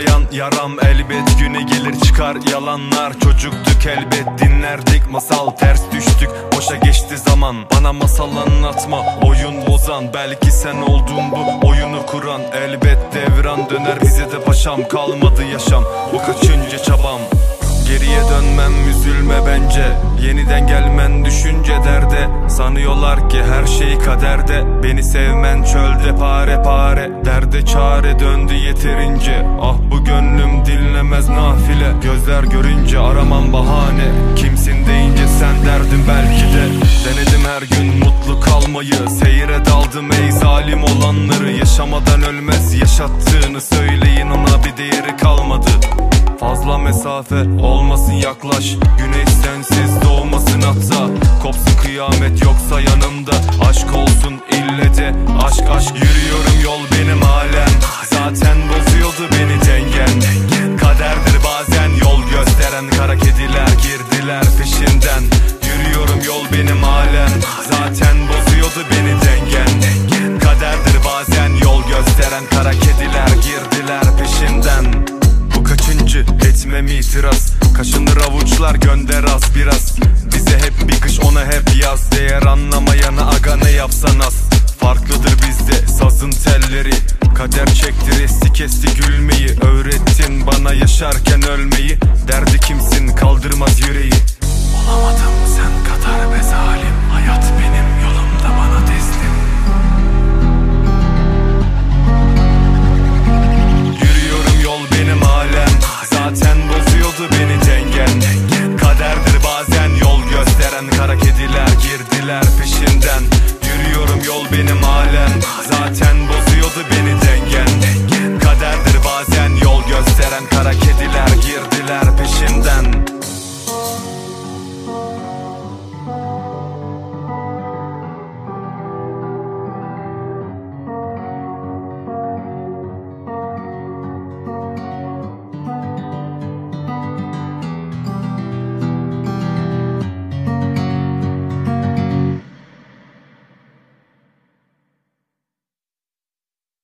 kanayan yaram. Elbet güne gelir çıkar yalanlar. Çocuktuk elbet dinlerdik masal. Ters düştük boşa geçti zaman. Bana masal anlatma oyun bozan. Belki sen oldun bu oyunu kuran. Elbet devran döner bize de paşam. Kalmadı yaşam bu kaçıncı çabam. Geriye dönmem üzülme bence. Yeniden gelmen düşünce derde. Sanıyorlar ki her şey kaderde. Beni sevmen çölde pare pare. Derde çare döndü yeterince. Ah bu gönlüm dinlemez nafile. Gözler görünce aramam bahane. Kimsin deyince sen derdim belki de. Denedim her gün mutlu kalmayı. Seyre daldım ey zalim olanları. Yaşamadan ölmez yaşattığını söyleyin, ona bir değeri kalmadı. Fazla mesafe olmasın yaklaş. Güneş sensiz doğmasın hatta. Kopsun kıyamet yoksa yanımda. Aşk olsun ille de aşk aşk. Yürüyorum yol benim alem. Zaten bozuyordu beni dengen. Kaderdir bazen yol gösteren. Kara kediler girdiler peşinden. Yürüyorum yol benim alem. Zaten bozuyordu beni dengen. Kaderdir bazen yol gösteren. Kara kediler girdiler peşinden. Kaçıncı etmem itiraz. Kaşınır avuçlar gönder az biraz. Bize hep bir kış ona hep yaz. Değer anlamayana aga ne yapsan az. Farklıdır bizde sazın telleri. Kader çekti resti kesti gülmeyi. Öğrettin bana yaşarken ölmeyi. Derdi kimsin kaldırmaz yüreği. Olamadım sen kadar be zalim. Hayat benim yolumda bana teslim. Yürüyorum yol benim alem. Zaten bozuyordu beni dengen. Kaderdir bazen yol gösteren. Kara kediler